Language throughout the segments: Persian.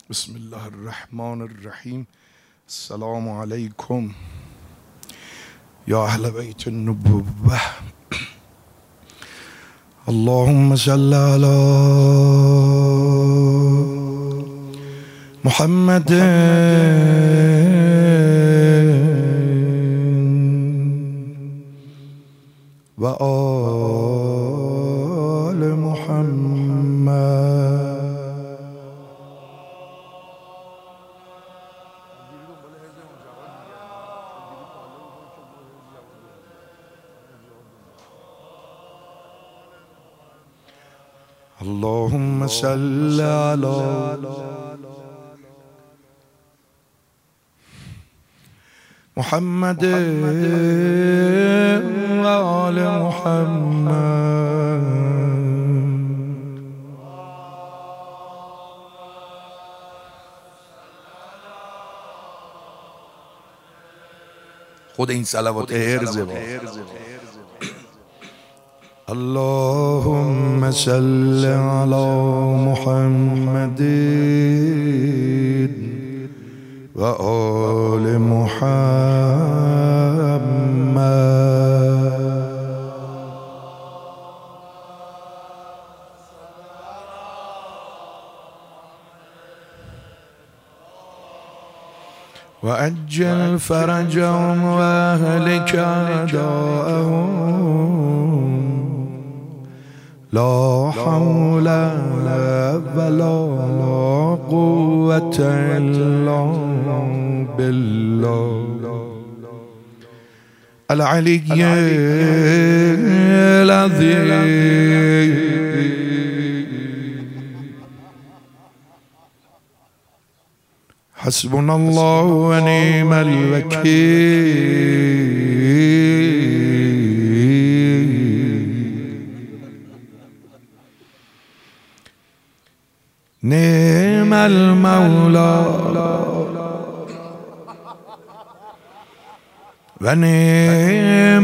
بسم الله الرحمن الرحیم. السلام علیکم یا اهل بیت النبوة. اللهم صل علی محمد و آل محمد. اللهم صل على محمد و آل محمد. خود این صلوات ارزه با اللهم صل على محمد و آل محمد. و عجل فرجهم و اهلک اعداءهم. لا حول ولا قوة إلا بالله العلي العظيم. حسبنا الله ونعم الوكيل. نعم المولى و نعم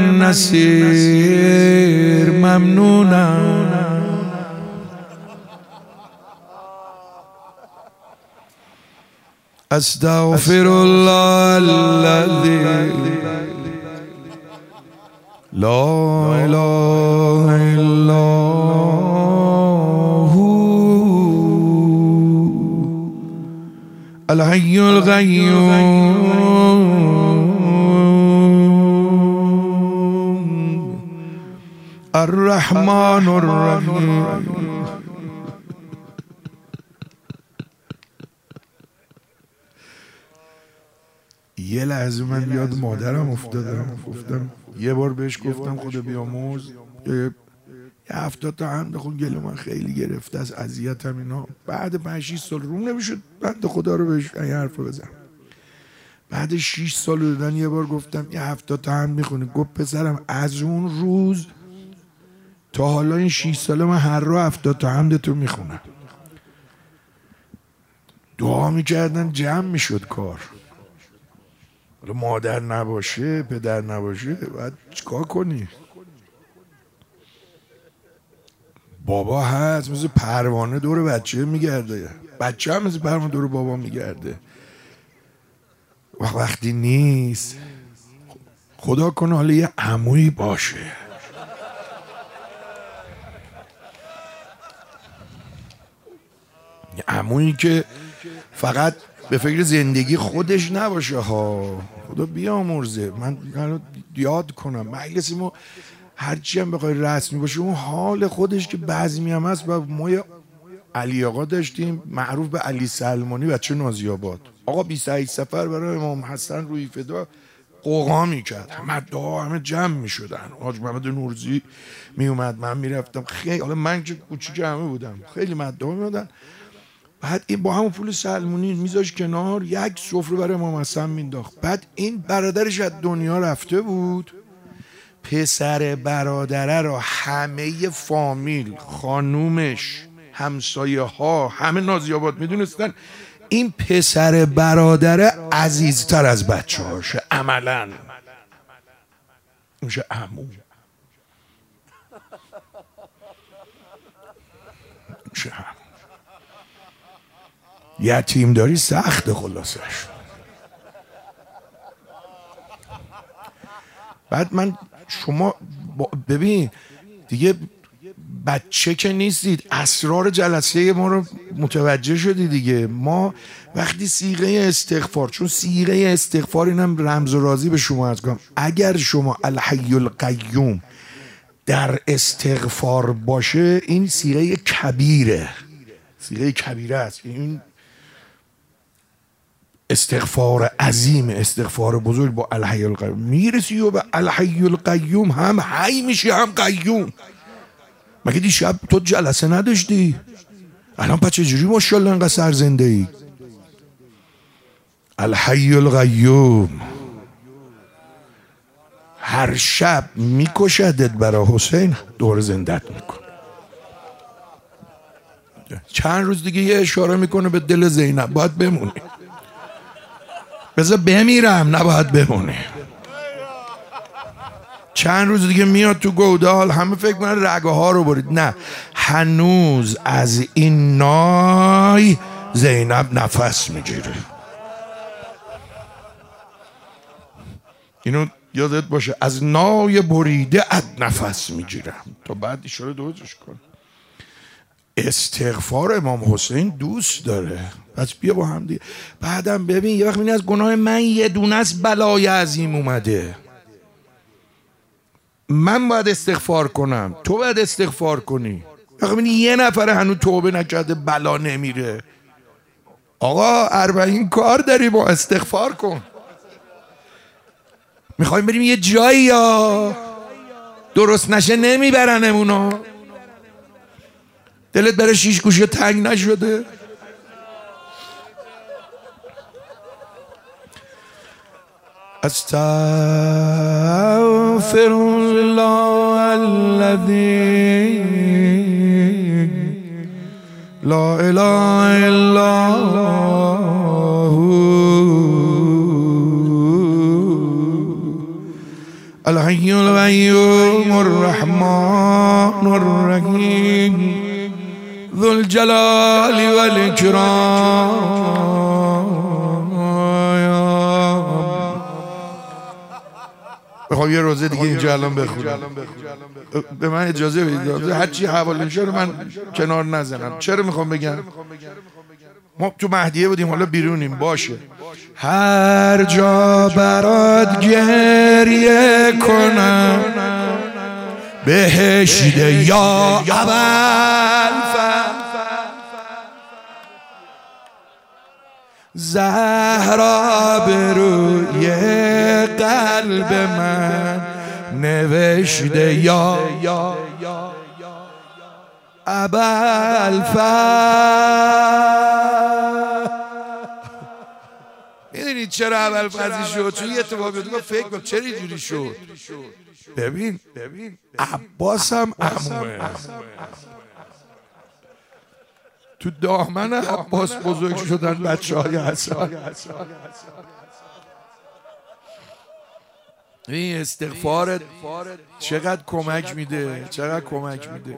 النصير. ممنونا استغفر الله الذي لا اله الا الحي القيوم الرحمن الرحيم. یه لحظه من یاد مادرم افتادم. گفتم یه بار بهش گفتم خدا بیامرز یه 70 تا هم بخون، گلو من خیلی گرفته از اذیتم اینا. بعد 5-6 سال روم نمیشد بنده خدا رو بهش این حرف بزنم. بعد 6 سال دادن یه بار گفتم یه 70 تا هم میخونی. گفت پسرم از اون روز تا حالا این 6 ساله من هر رو 70 تا حمد تو میخونم. دعا میکردن جمع میشد کار. مادر نباشه پدر نباشه باید چیکار کنی؟ بابا هست مثل پروانه دور بچه میگرده، بچه هم مثل پروانه دور بابا میگرده. وقتی نیست خدا کنه حالا یه عمویی باشه، یه عمویی که فقط به فکر زندگی خودش نباشه ها. خدا بیامرزه. من یاد کنم مجلسی ما هرچی هم بخوای رسمی باشه اون حال خودش که بعضی هم هست. و ما علی آقا داشتیم معروف به علی سلمانی، بچه نازی‌آباد. آقا 28 سفر برای امام حسن روی فدا قوقا میکرد. همه دعا همه جمع میشدن. حاج محمد نورزی میومد، من میرفتم. خیلی حالا من که کوچیک همه بودم، خیلی مدعا میادن. بعد این با همون پول سلمونی میذاش کنار، یک سفره برای امام حسن مینداخت. بعد این برادرش از دنیا رفته بود، پسر برادره را همه فامیل، خانومش، همسایه ها، همه نازی‌آباد میدونستن این پسر برادره عزیزتر از بچه هاشه. عملا میشه عمو. یتیم داری سخت خلاصش. بعد من شما ببین دیگه بچه که نیستید، اسرار جلسه ما رو متوجه شدی دیگه. ما وقتی صیغه استغفار، چون صیغه استغفار اینم رمز و رازی به شما از کنم، اگر شما الحی القیوم در استغفار باشه این صیغه کبیره، صیغه کبیره است. این استغفار عظیم، استغفار بزرگ با الحی القیوم میرسی و به الحی القیوم هم حی میشی هم قیوم. مگه دیشب تو جلسه نداشتی؟ الان پس چجوری ماشاءالله انقدر سرزنده ای؟ الحی القیوم هر شب میکشدت برای حسین، دور زندت میکن. چند روز دیگه یه اشاره میکنه به دل زینب، باید بمونی. بذار بمیرم، نباید بمونی. چند روز دیگه میاد تو گودال، همه فکر کنن رگه ها رو برید. نه، هنوز از این نای زینب نفس میگیره. اینو یادت باشه، از نای بریده ات نفس میگیرم. تا بعد اشاره دوزش کن. استغفار امام حسین دوست داره. پس بیا با هم دیگه. بعدم ببین یه وقت میبینی از گناه من یه دونه است بلای عظیم اومده، من باید استغفار کنم، تو باید استغفار کنی. وقتی میبینی یه نفر هنوز توبه نکرده بلا نمیره، آقا 40 کار داری، با استغفار کن. میخوایم بریم یه جایی، یا درست نشه نمیبرنمونو. دلت برای 6 گوشه تنگ نشده؟ استغفر الله الذي لا اله الا هو الحي القيوم الرحمن الرحيم ذو الجلال والإكرام. بخوام یه روزه دیگه اینجا الان بخونم، به من اجازه بدید هر چی حواله میشه رو من کنار نزنم. چرا میخوام بگم؟ ما تو مهدیه بودیم، حالا بیرونیم. باشه، هر جا برات گریه کنم بهشت یا ابوالفضل، زهرا به روی قلب من نوشته یا ابوالفضل. میدونید چرا ابوالفضل شد؟ چون یه اتفاقی افتاد، فکر کنم چرا اینجوری شد. ببین عباس هم عموه، تو دامن عباس بزرگ شدن بچه‌های حسن. این استغفار چقدر کمک میده، چقدر کمک میده.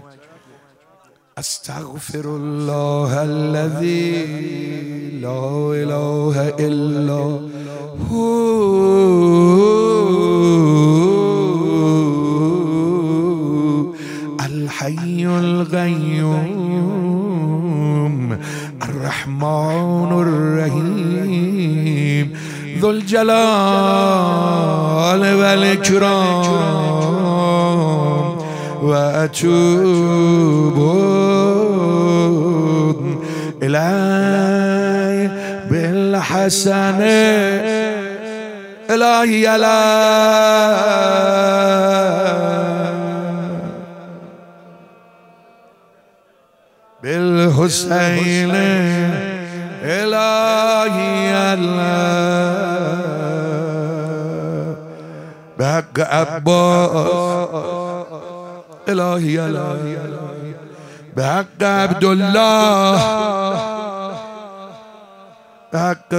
استغفر الله الذي لا اله الا هو الحي القيوم الرحمن الرحيم ذو الجلال والإكرام وأتوب إليه بالحسن إلهي بالحسين إلهي الله بحق عباس إلهي الله بحق عبد الله بحق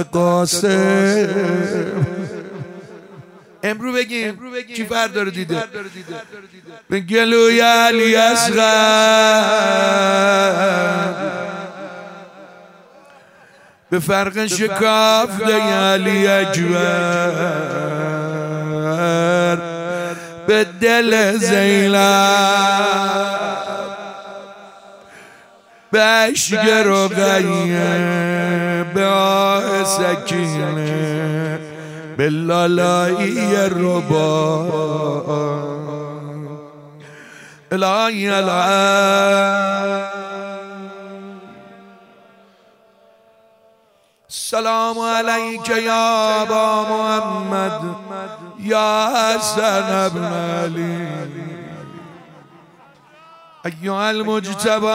قاسم. امرو بگیم کی فردا رو دیده؟ به گلوی علی اصغر به فرق شکافته علی اکبر به دل زینب به عشق رقیه به آه سکینه به لالایی ربا الهی السلام علیک یا ابا محمد یا حسن ابن علی ایها المجتبی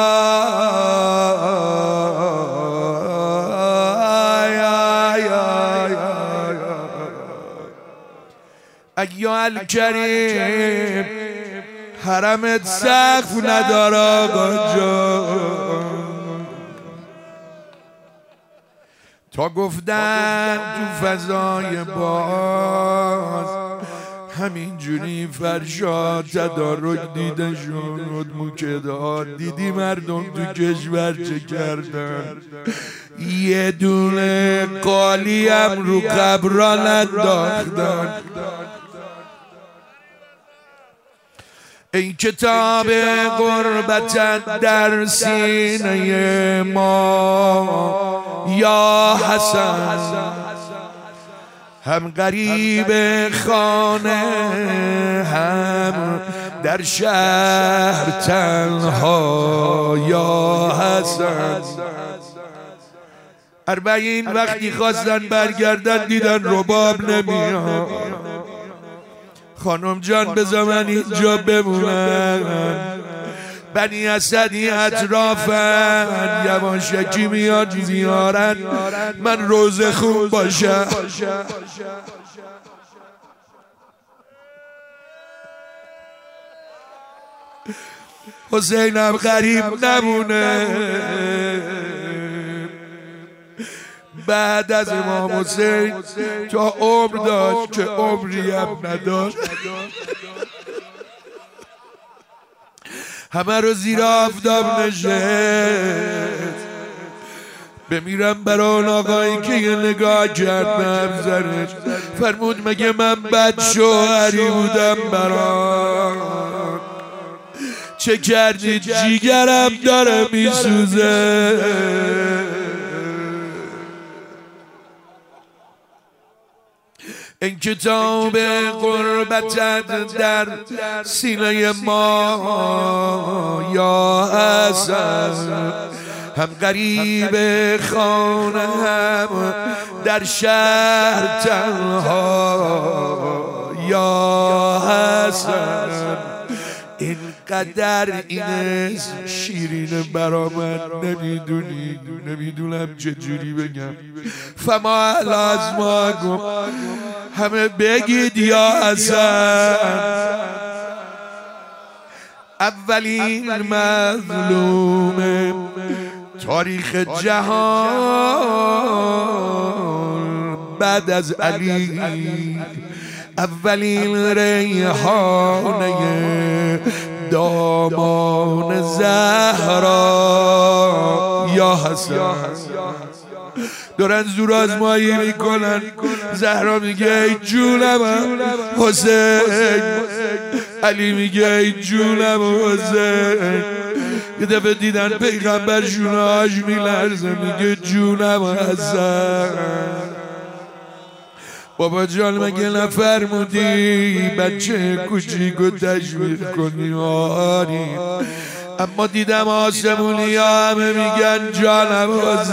ایها الکریم حرمت سقف نداره آقا جان تا گفتن تو فضای باز همینجوری فرشاد تدارک دیده شد موکدات دیدی مردم تو کشور چه کردن یه دونه قالی هم رو قبران انداختن ای کتاب غربت در سینه ما یا حسن هم غریب خانه هم در شهر تنها یا حسن اربعین وقتی خواستن برگردن دیدن رباب نمیاد خانم جان بذار من اینجا بمونم بنی اسدی اطرافن یواشکی میاد زیارت من روزه خون باشم حسینم غریب نمونه بعد از امام حسین تا عمر داشت که عمری هم نداشت همه رو زیر آفتاب نشست بمیرم برای اون آقایی که یه نگاه کرد نبزرش فرمود مگه من بد شوهری بودم برات چه کردی جیگرم داره میسوزه این کتاب غربت در سینه ما یا حسن هم غریب خانه هم در شهر تنها یا حسن اینقدر این اسم شیرینه برا من نمیدونم چجوری بگم فما الازماکم همه بگید یا حسن اولین مظلوم تاریخ جهان بعد از علی اولین ریحانه دامان زهرا یا حسن دارن زور آزمایی میکنن زهرا میگه ای جونم حسین علی میگه ای جونم حسین یه دفعه دیدن پیغمبر جونهاش میلرزه میگه جونم حسن بابا جان مگه نفرمودی بچه کوچیکو تشویق کنی آری اما دیدم آسمونی ها همه میگن جانم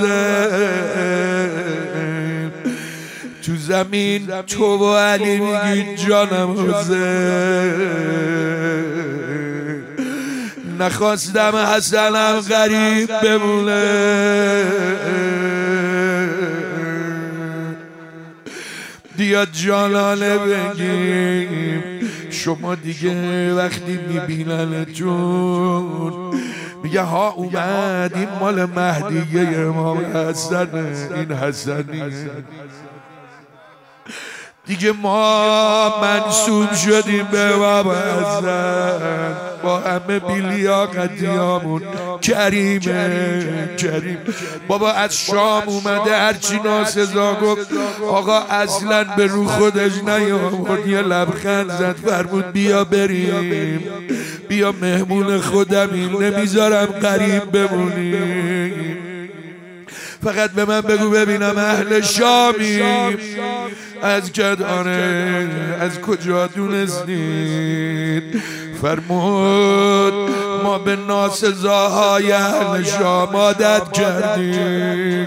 حسین تو زمین تو و علی میگی جانم حسین نخواستم حسنم غریب بمونه بیاد جانانه بگیم شما دیگه وقتی میبیننتون میگه ها اومد این مال مهدیه امام حسنه این حسنیه دیگه ما منسوب شدیم به بابا حسن، با همه بیلیاقتیامون. کریمه کریم. بابا از شام اومده هرچی ناسزا گفت آقا اصلا به رو خودش نیامد، یه لبخند زد فرمود بیا بریم، بیا مهمون خودمیم، نمیذارم غریب بمونیم، فقط به من بگو ببینم اهل شامیم. از کدانه از کجا دونستید؟ فرمود ما به ناسزاهای اهل شام عادت کردیم.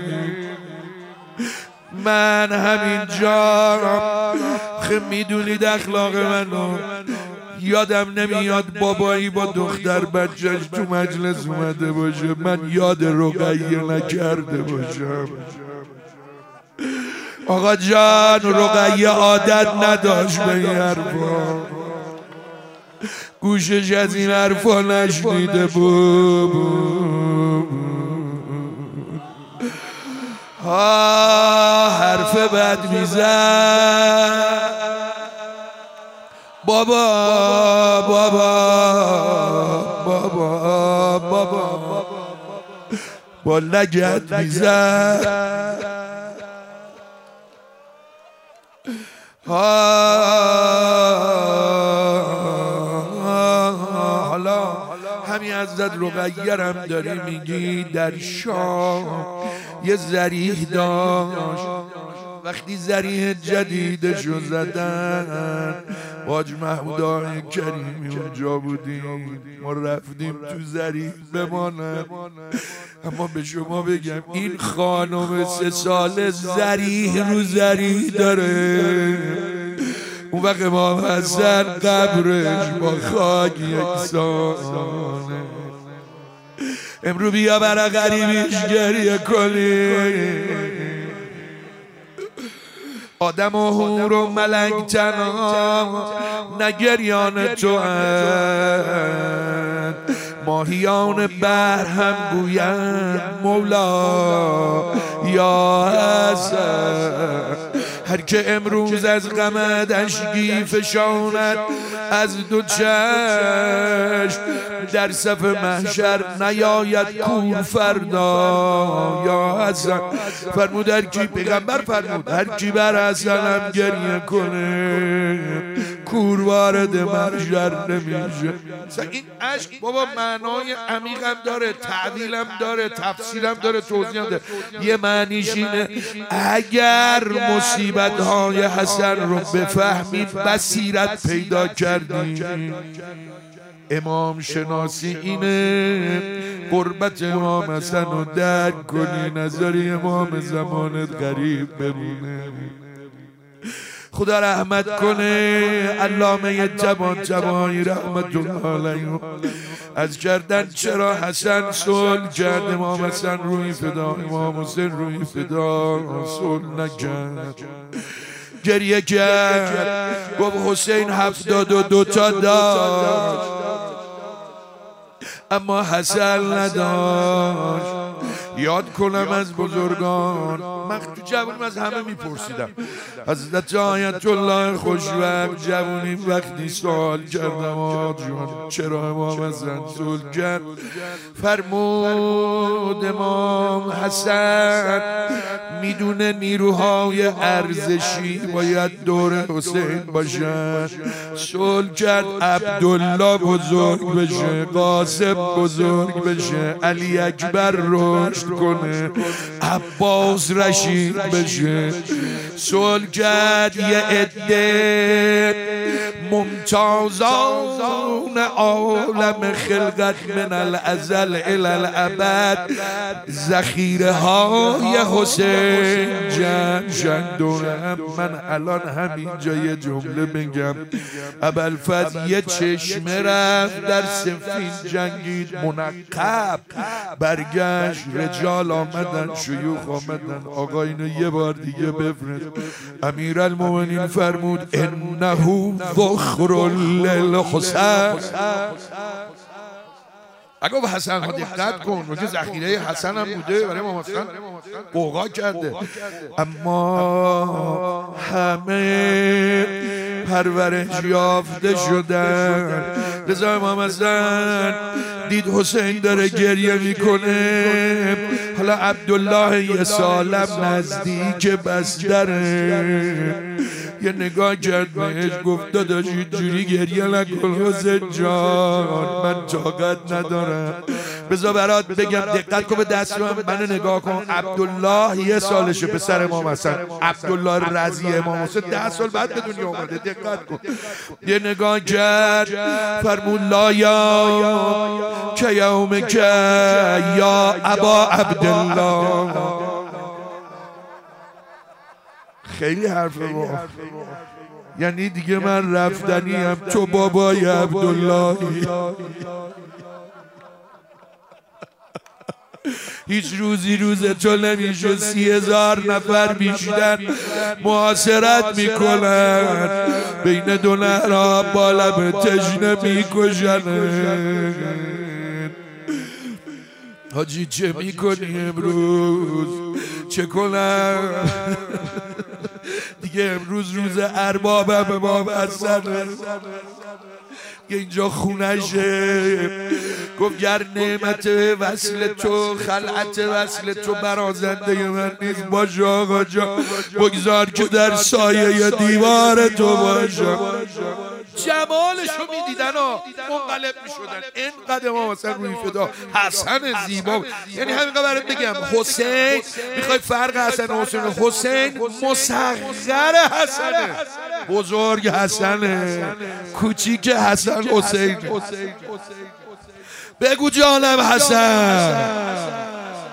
من همینجا میدونید اخلاق منو، یادم نمیاد بابایی با دختر بچهش تو مجلس اومده باشه من یاد رقیه نکرده باشم. آقا جان رقیه عادت نداشت به این حرفا، گوشش از این حرفا نشنیده بود. حرف بد میزد بابا با لگت میزد. حالا همین حضرت رقیه هم داری میگی در شام یه ذریح داشت. وقتی ذریح جدیدشو زدن حاج محمود آقای کریمی اونجا بودیم، ما رفتیم تو ذریح بمانم. اما به شما بگم این خانم 3 ساله ذریح رو ذریح داره. اون وقت امام حسن قبرش با خاک یکسانه. امرو بیا برا غریبیش گریه کنی. آدم و حور و ملک تنها نگریان تو هست، ماهیان بر هم گویند مولا یا حسن. هر که امروز از غمت اشکی فشاند از دو چشم، در صف محشر نیاید کور فردا یا حسن. فرمود هر کی، پیغمبر فرمود هر کی بر حسنم گریه کنه کور وارد محشر نمیشه. این عشق بابا معنای عمیقم داره، تعدیلم داره، تفسیرم داره، توضیحم داره. یه معنیش اینه اگر مصیبت های حسن رو بفهمید بصیرت پیدا کردید. امام شناسی اینه قربت امام حسن رو درک کنی، نظری امام زمانت غریب بمونه. خدا رحمت کنه علامه طباطبایی رحمت الله علیه از کردن چرا حسن صلح کرد، امام حسن روی فدا، امام حسین روی فدا صلح نکرد، گریه کرد. گفت حسین 72 تا داشت اما حسن نداشت. یاد کنم از بزرگان، من تو جوانیم از همه میپرسیدم. حضرت آیت الله خوشوقت جوانیم وقتی سوال کردم آجان چرا امام حسن صلح کرد، فرمود امام حسن میدونه نیروهای ارزشی باید دور حسین باشن، صلح کرد عبدالله بزرگ بشه، قاسم بزرگ بشه، علی اکبر رشد کنه، عباس رشید بشه. صلح کرد یه عده ممتازان عالم خلقت من الازل الی الابد ذخیره های حسین جمع دورم. من الان همینجا یه جمله بگم. ابوالفضل یه چشمه رفت در سفین جنگید، منقب برگشت، رجال آمدن، شیوخ آمدن، آقا اینو یه بار دیگه بفرست. امیرالمومنین فرمود انه ذخر للحسین، اگه به حسن ها دقت کن که ذخیره حسن هم بوده برای امام حسن قوقا کرده، اما همه پرورش یافته شدن. لذا امام حسن دید حسین داره گریه میکنه، حالا عبدالله یه سالم نزدیک بستره، یه نگاه کرد بهش گفت داداش اینجوری گریه نکن حسین جان، من طاقت ندارم. بذار برات بگم، دقت کن به دستم، منو نگاه کن. عبدالله یه سالشه، پسر امام حسن عبدالله رضی امام حسین 10 سال بعد به دنیا اومده. دقت کن، یه نگاه کرد فرمود لا یا که یوم که یا ابا عبدالله. خیلی حرف ما، یعنی دیگه من رفتنیم، تو بابای عبداللهی. هیچ روزی روز تو نمیشه 30,000 نفر بیشتر محاصرت میکنن، بین دو نهرها با لب تشنه میکشن. حاجی چه میکنی امروز؟ چه کنم دیگه؟ امروز روز اربابم امام حسن، اینجا خونشه. گفت گر نعمت وصل تو خلعت وصل تو برازنده من نیست، باش آقا جا بگذار که در سایه دیوار تو باشم. جمالشو میدیدن و منقلب میشدن. اینقدر امام حسن روی فدا، حسن زیبا. یعنی همینقدر برات بگم، حسین میخوای فرق حسن و حسین، حسین مصغر حسنه، بزرگ حسنه، کوچیک حسن حسین. بگو جانم حسن.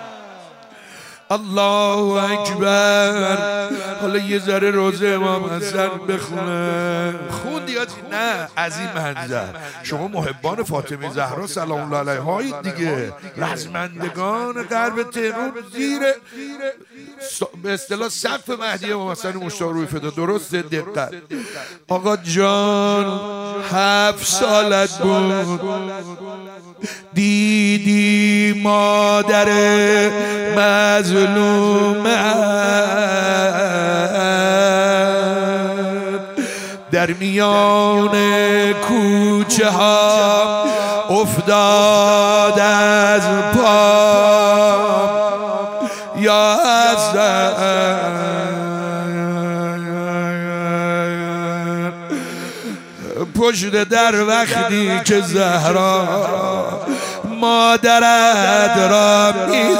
الله اکبر. حالا یه ذره روزه امام حسن بخونه. خوندی؟ نه، از این منظر شما محبان فاطمه زهرا سلام الله علیها دیگه، رزمندگان غرب تهران زیر به اصطلاح سقف مهدی امام حسن مشتاق روی فدا. درست؟ دقت. آقا جان 7 سالت بود، دیدی مادر مظلوم در میان کوچه ها افتاد از پا، یا حسن پشت در وقتی که زهرا مادرت را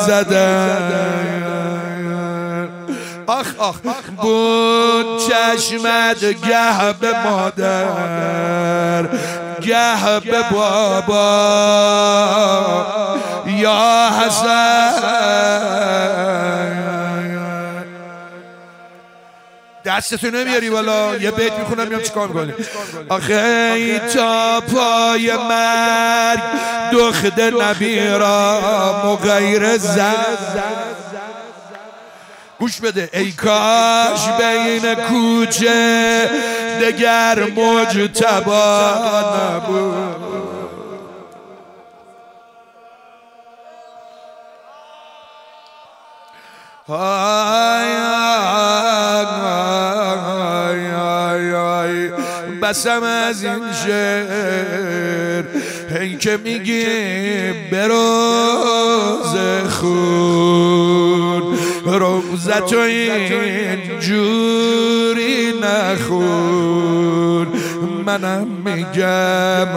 میزدن، آخ آخ بود چشمت گه به مادر گه به بابا، یا حسن. دستتو نمیاری بالا، یه بیت میخونم میام چیکار میکنی؟ آخه ای تا پای مرگ دخت نبی را مغیر زد. گوش بده، ای کاش بین کوچه دگر مجتبا نبود. بسم از این شعر این که میگی به روز خون، روزت و این جوری نخون، منم میگم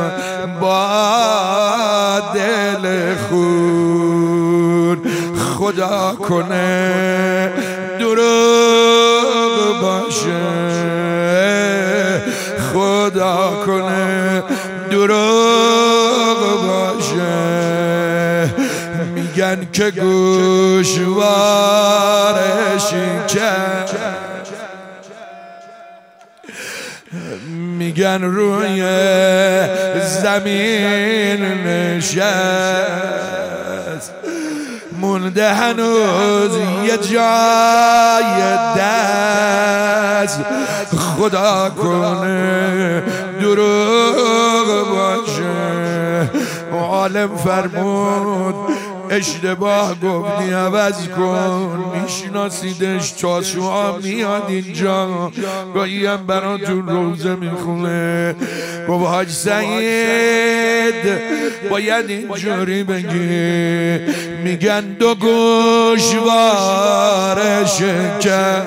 با دل خون، خدا کنه دروغ باشه، خدا کنه دروغ باشه. میگن که گوشوارش کرد، میگن روی زمین نشست، مونده هنوز یه جای دست، خدا کنه دروغ باشه. عالم فرمود اشتباه گفتی عوض کن، میشناسیدش چاشوها میاد اینجا، گاهی هم براتون روزه میخونه. گفت حاج سعید باید اینجوری بگی، میگن دو گوشوار شکر.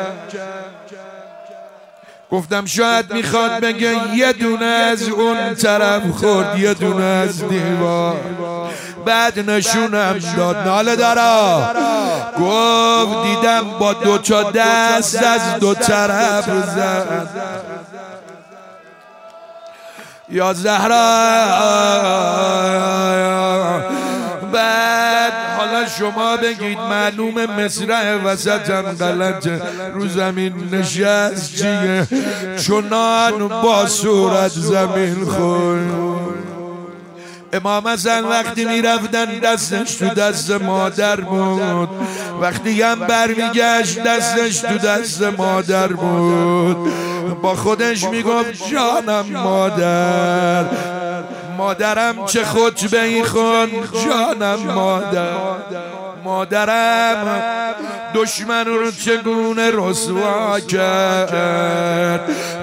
گفتم شاید میخواد بگه یه دونه از اون طرف خورد یه دونه از دیوار. بعد نشونم داد ناله دارا، گفت دیدم با دو تا دست از دو طرف زد. یا زهرا بعد حالا شما بگید معلوم مصرع وسطم غلطه، رو زمین نشست چیه؟ چنان با صورت زمین خورد. امام حسن وقتی میرفتن دستش تو دست مادر بود، وقتی هم برمیگشت دستش تو دست مادر بود. با خودش میگفت جانم مادر، مادرم چه خطبه‌ای خوند، جانم مادر، مادرم دشمن رو چگونه رسوا کرد،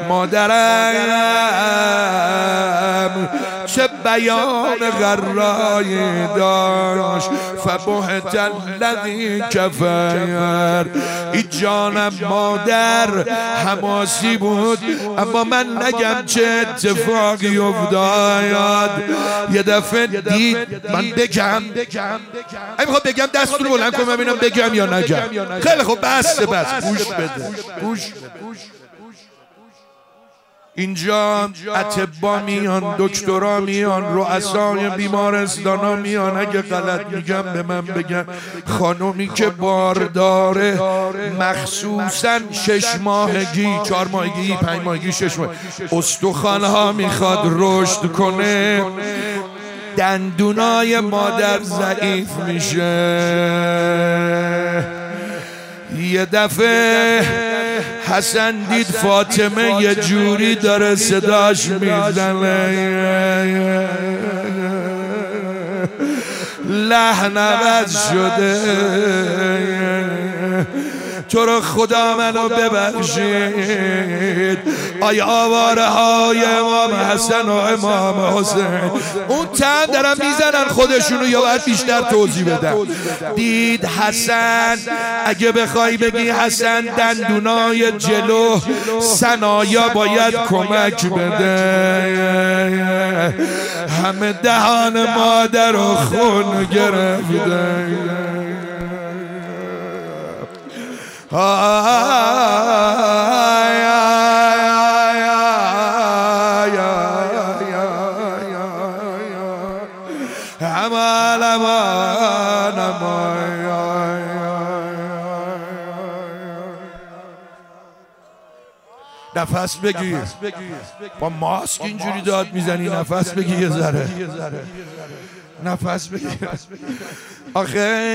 مادرم چه بیان غرایی داشت، فبهت الذی کفر. این جانم مادر حماسی بود، اما من نگم چه اتفاقی افتاد. یه دفعه دید من بگم، میخوام بگم دستتون رو بلند کنم ببینم بگم یا نگم. خیلی خوب بس گوش بده، گوش اینجا اطبا میان، دکترا میان، رؤسای بیمارستانا میان. اگه غلط میگم به من بگم. خانومی که بارداره مخصوصا 6 ماهگی، 4 ماهگی، 5 ماهگی، 6 ماهگی استخوان‌ها میخواد رشد کنه، دندونای مادر ضعیف میشه. یه دفعه حسن دید فاطمه یه جوری داره صداش میزنه، لحن عوض شده. تو رو خدا منو ببخشید. آی آواره های امام حسن و امام حسین اون تن دارن میزنن خودشونو، یا باید بیشتر توضیح بدن؟ دید حسن، اگه بخوای بگی حسن دندونای جلو ثنایا باید کمک بده، همه دهان مادر و خون گرفته. نفس بگیر، با ماسک اینجوری داد میزنی، نفس بگیر یه ذره، نفس بگیر. آخه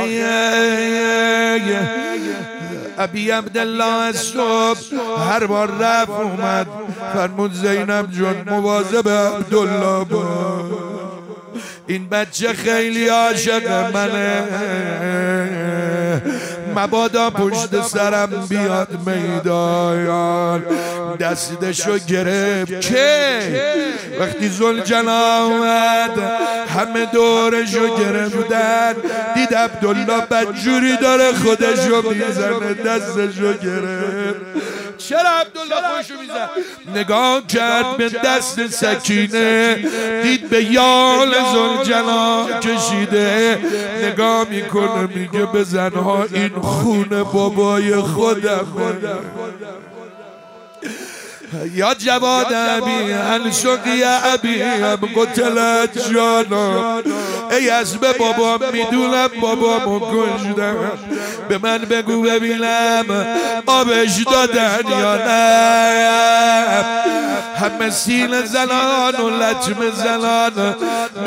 ابی عبدالله از صبح هر بار رفت اومد فرمود زینب جان مواظب عبدالله باش، این بچه خیلی عاشق منه، مبادا پشت سرم بیاد میدان. دستشو گرفت که وقتی ذوالجلال اومد همه دورشو گرفتن، دید عبدالله بدجوری داره خودشو میزنه، دستشو گرفت. چرا عبدالله خودشو میزن؟ نگاه کرد به دست سکینه، دید به یال ذوالجلال کشیده، نگاه میکنه میگه به زنها این خون بابای خودم. یا جواد ابی انشقی ابی هم قتلت جانا، ای اسب بابا میدونم بابامو کشتم، به من بگو ببینم آبش دادن یا نه. همه سینه زنان و لطمه زنان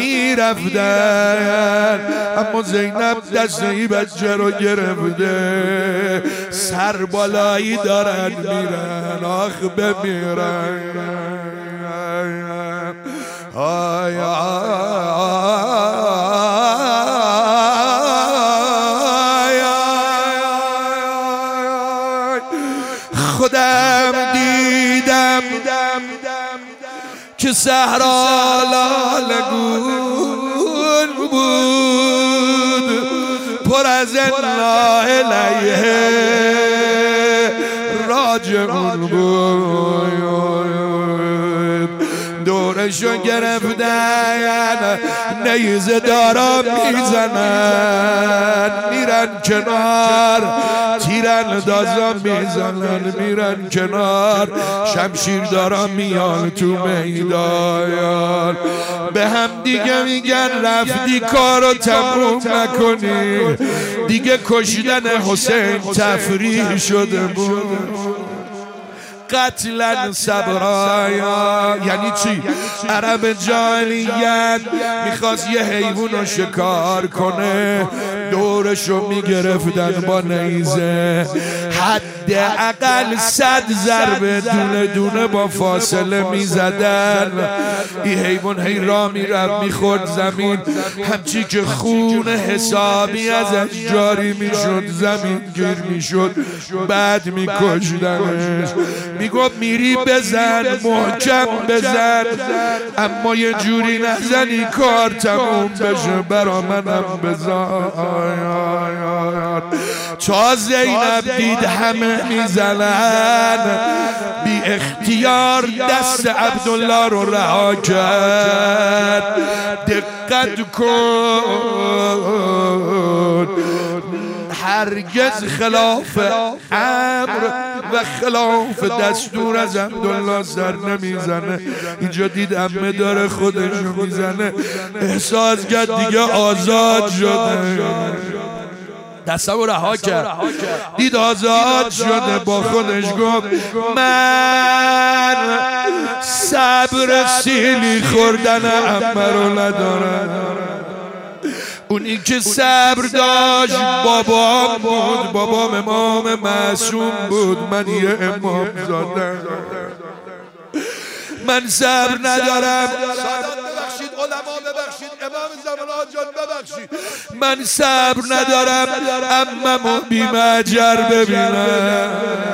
میرفتن، اما زینب دسته بچه رو گرفته، سر بالایی دارن میرن، آخ بمیرن. آی آی آی خودم دیدم که صحرا لالگون بود پر از انا الیه راجعون بود. دورشو گرفتن نیزه دارا میزنن میرن کنار، تیراندازا میزنن میرن کنار، شمشیر دارا میان تو میدان. به هم دیگه میگن رفتی کارو تموم نکنی، دیگه کشیدن حسین تفریح شده بود. قتلا صبرایا یعنی چی؟ عرب جاهلیت میخواست یه حیوان رو شکار کنه، دورشو میگرفتن با نیزه، حداقل 100 ضربه دونه دونه با فاصله میزدن. این حیوان هی را میرفت میخورد زمین، همچی که خون حسابی ازش جاری میشد زمین گیر میشد، بعد میکشدنش. میگفت میری بزن محکم بزن، اما یه جوری نزنی کار تموم بشه، برا منم بزن. تا زینب دید همه میزنن، بی اختیار دست عبدالله رو رها کرد. دقت کن، هرگز خلاف امر و خلاف دستور از عبدالله سر نمیزنه. اینجا دید عمه داره خودش رو میزنه، احساس کرد دیگه آزاد شده، دستم رو رها کرد، دید آزاد شده. با خودش گفت من صبر سیلی خوردن عمه رو ندارم. اونی که صبر داشت بابام بود، بابام امام معصوم بود، من یه امام زادم. من صبر ندارم، ببخشید علما، ببخشید امام زمان جان، ببخشید من صبر ندارم عممو بی مجر ببینم.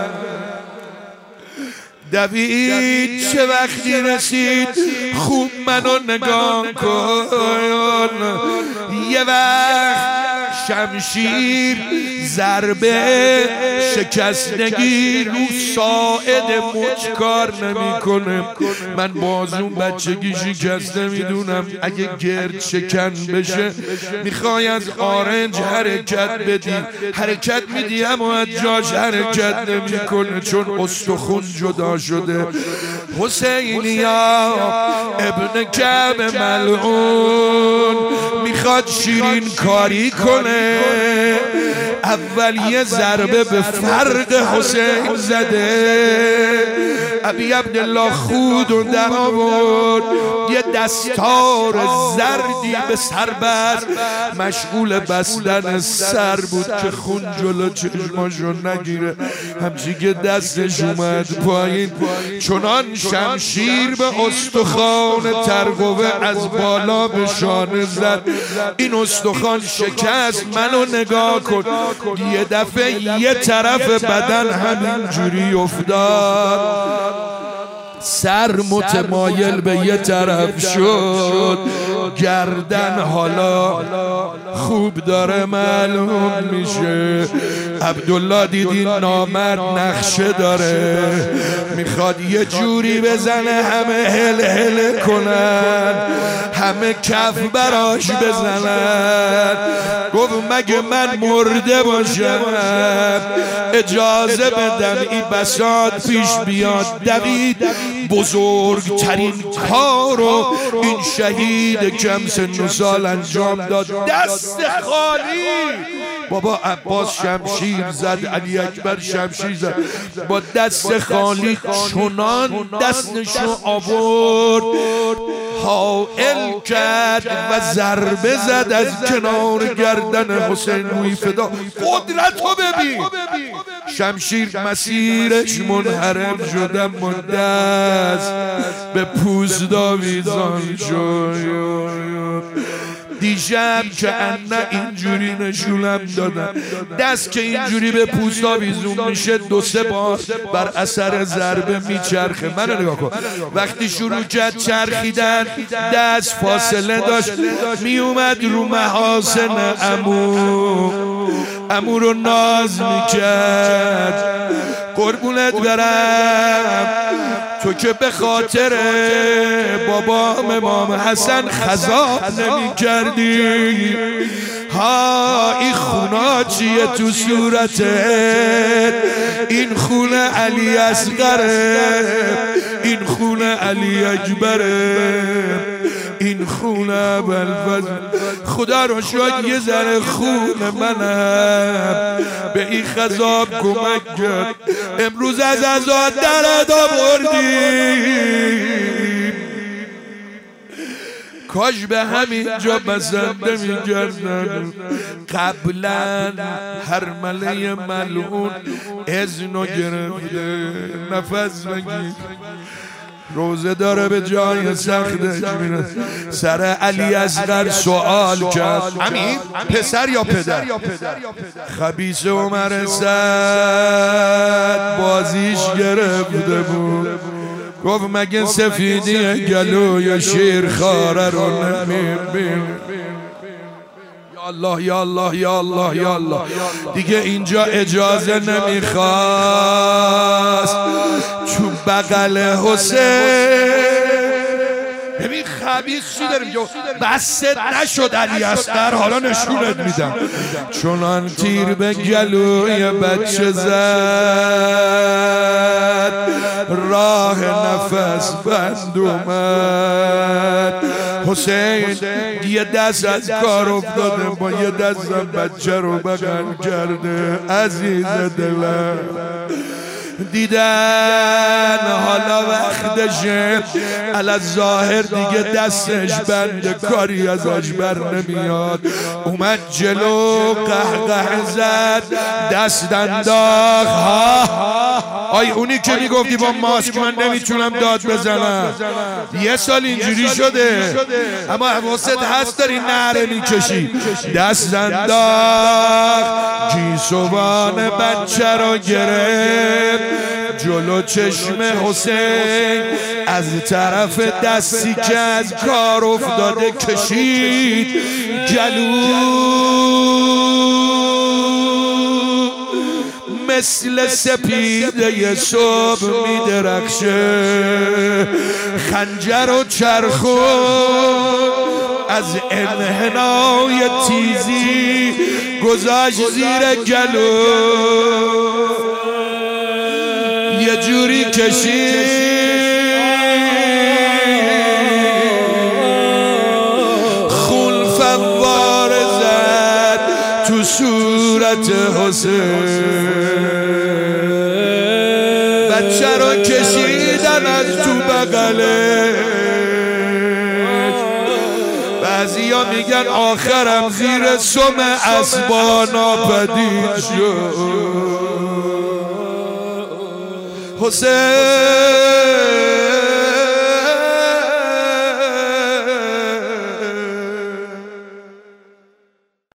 دوید چه وقتی رسید خوب منو نگاه کن. یه وقت شمشیر ضربه شکستگی رو ساعد مچ کار نمیکنه. من بازون بچگی شکسته میدونم، اگه گرد شکن بشه میخوای از آرنج حرکت بدی، حرکت میدی اما از جاش حرکت نمیکنه چون استخون جدا شده. حسینیا ابن کعب ملعون میخواد شیرین کاری کنه، اول یه ضربه به فرق حسین زده. ابی عبدالله خود و در آورد، یه دستار زردی به سر بست، مشغول بستن سر بود که خون جلو چشماشو نگیره. همچی که دستش اومد پایین، چنان شمشیر به استخوان ترقوه از بالا به شانه زد. این استخوان شکست. منو نگاه کن، یه دفعه یه طرف بدن همین جوری افتاد، سر متمایل به یه طرف شد، گردن حالا خوب داره معلوم میشه. عبدالله دیدی نامرد نقشه داره، میخواد یه جوری بزنه همه هل هل کنن، همه کف براش بزنن. گفت مگه من مرده باشم اجازه بدم این بساط پیش بیاد. دوید بزرگترین کارو این شهید کم سن و سال انجام داد، دست خالی. بابا عباس شمشیر زد، علی اکبر شمشیر زد، با دست خالی چنان دستشو آورد، حائل کرد و ضربه زد از کنار گردن حسین روی فدا. قدرتو ببین، شمشیر مسیرش منحرم شدم، دست به پوزد آویزان شد. دیشب که انه اینجوری نشونم دادم، دست که اینجوری به پوست آویزون میشه 2-3 بار بر اثر ضربه میچرخه. منو نگاه کن، وقتی شروع کرد چرخیدن دست فاصله داشت میومد رو محاسن عمو رو ناز میکرد. قربونت برم تو که به خاطر بابام امام حسن خذاب نمی کردی. ها این خونا چیه تو صورتت؟ این خون علی اصغره، این خون علی اکبره، این خون ابوالفضل. خدا رو شاید یه ذره خون منم به این خذاب کمک کرد. امروز از عزا درد آوردیم، کاش به همین جا بسنده می‌کردن. قبلا هر مله ملعون اذنو گرفته نفس بگیر، روزه داره به جای سختش میره. سر علی اصغر سوال کرد، امیر پسر یا پدر؟ خبیث عمر سعد بازیش گرفته بود، گفت مگه سفیدی گلوی شیر خاره رو نمیبین؟ یا الله یا الله یا الله یا الله. دیگه اینجا اجازه نمیخواست چون بغل حسین. ببین خبیث چی داره میگه؟ بست نشد علی اصغر، حالا نشونت میدم. چونان تیر به گلوی بچه زد، راه نفس بند اومد. حسین یه دست از کار افتاده، با یه دستم بچه رو بغل کرده. عزیز دلم دیدن حالا وقتشه، علی ظاهر دیگه دستش بنده، کاری ازش بر نمیاد. اومد جلو قهقه زد، دست انداخت. آی اونی که میگفتی با ماسک من نمیتونم داد بزنم، 1 سال اینجوری شده اما حواست هست داری نعره میکشی. دست انداخت، گیسوان بچه رو گرفت جلو چشم حسین، از طرف دستی که از کار افتاده کشید گلو. مثل سپیده صبح میدرخشه، خنجر و چرخون از انحنای تیزی گذاشت زیر گلو. یه جوری کشید خون فوار زد تو صورت حسین. بچه رو کشیدن از تو بغلش. بعضیا میگن آخرم زیر سم اسبانا پدید شد. حسین